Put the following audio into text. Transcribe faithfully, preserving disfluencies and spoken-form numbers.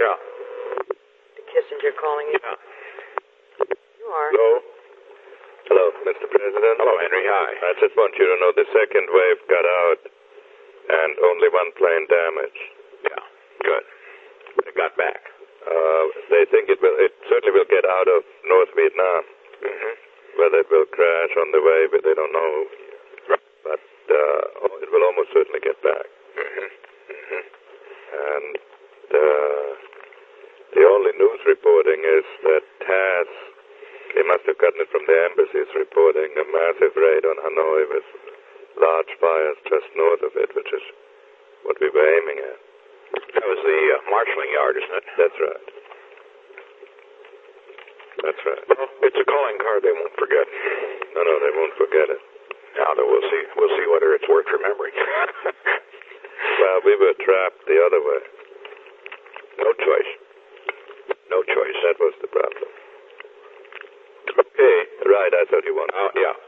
Yeah. Kissinger calling you? Yeah. You are. Hello? Hello, Mister President. Hello, Henry. Hi. I just want you to know the second wave got out and only one plane damaged. Yeah. Good. It got back. Uh, they think it will, it certainly will get out of North Vietnam. Mm-hmm. Whether it will crash on the way, but they don't know. Right. But uh, it will almost certainly get back. Mm-hmm. Mm-hmm. And uh, the only news reporting is that T A S, they must have gotten it from the embassies, reporting a massive raid on Hanoi with large fires just north of it, which is what we were aiming at. That was the uh, marshalling yard, isn't it? That's right. That's right. Well, it's a calling card they won't forget. No, no, they won't forget it. Now, though, we'll see. We'll see whether it's worth remembering. Well, we were trapped the other way. No choice. No choice. That was the problem. Okay. Right, I thought you wanted. Uh, yeah.